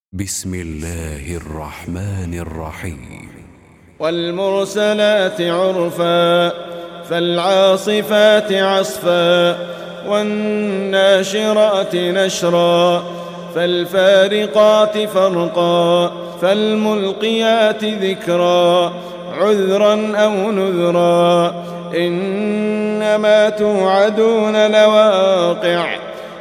بسم الله الرحمن الرحيم. والمرسلات عرفا فالعاصفات عصفا والناشرات نشرا فالفارقات فرقا فالملقيات ذكرا عذرا أو نذرا إنما توعدون لواقع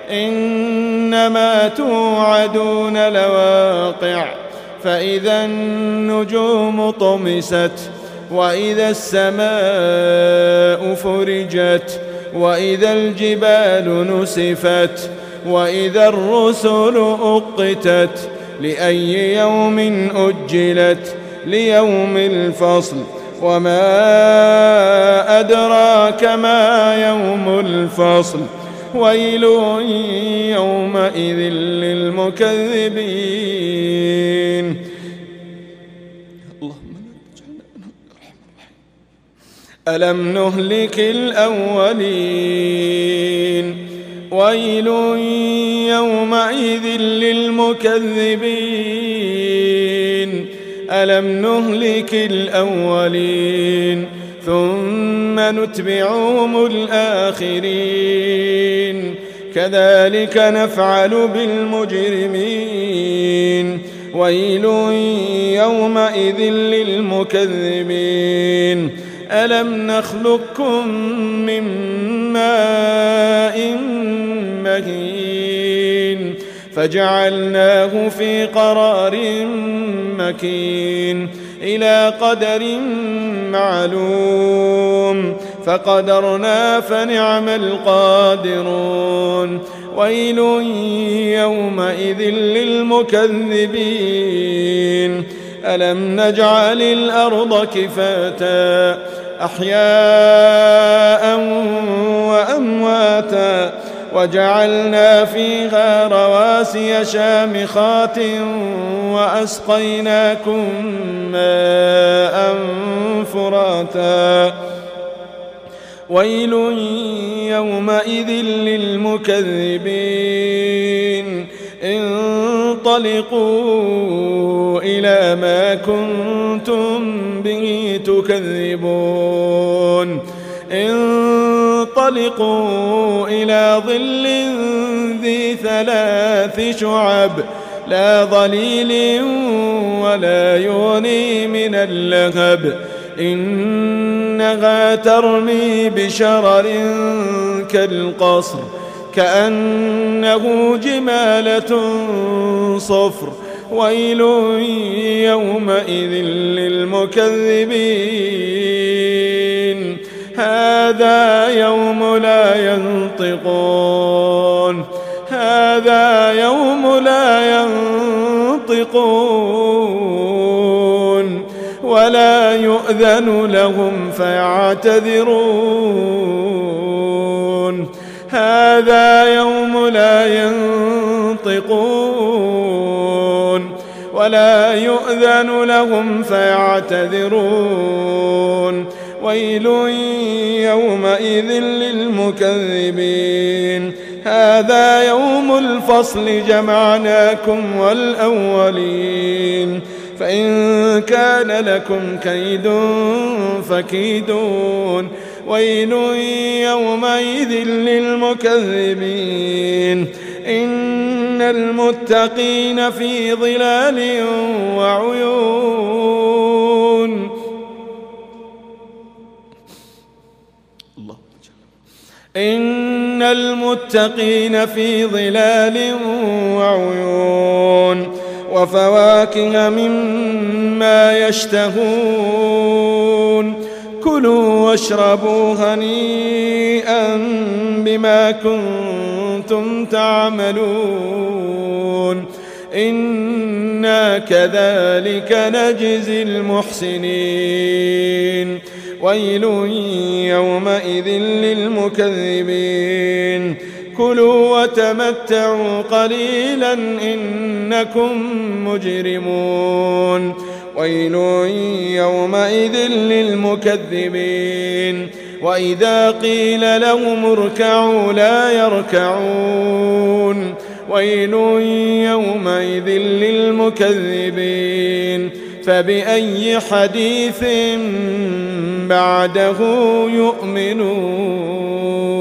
إنما توعدون لواقع فإذا النجوم طمست وإذا السماء فرجت وإذا الجبال نسفت وإذا الرسل أقتت لأي يوم أجلت ليوم الفصل وما أدراك ما يوم الفصل ويل يومئذ للمكذبين. اللهم ألم نهلك الأولين ويل يومئذ للمكذبين. ألم نهلك الأولين ثم نتبعهم الآخرين كذلك نفعل بالمجرمين. ويل يومئذ للمكذبين. ألم نخلقكم من ماء مهين فجعلناه في قرار مكين إلى قدر معلوم فقدرنا فنعم القادرون. ويل يومئذ للمكذبين. ألم نجعل الأرض كفاتا أحياء وأمواتا وجعلنا فيها رواسي شامخات وأسقيناكم ماء فراتا. ويل يومئذ للمكذبين. انطلقوا إلى ما كنتم به تكذبون. انطلقوا إلى ظل ذي 3 شعب لا ظليل ولا يغني من اللهب إنها ترمي بشرر كالقصر كأنه جمالة صفر. ويل يومئذ للمكذبين. هذا يوم لا ينطقون هذا يوم لا ينطقون ولا يؤذن لهم فيعتذرون. هذا يوم لا ينطقون ولا يؤذن لهم فيعتذرون. ويل يومئذ للمكذبين. هذا يوم الفصل جمعناكم والأولين فإن كان لكم كيد فكيدون. ويل يومئذ للمكذبين. إن المتقين في ظلال وعيون. إن المتقين في ظلال وعيون وفواكه مما يشتهون. كلوا واشربوا هنيئا بما كنتم تعملون. إنا كذلك نجزي المحسنين. ويل يومئذ للمكذبين. كلوا وتمتعوا قليلا إنكم مجرمون. ويل يومئذ للمكذبين. وإذا قيل لهم اركعوا لا يركعون ويل يومئذ للمكذبين فبأي حديث بعده يؤمنون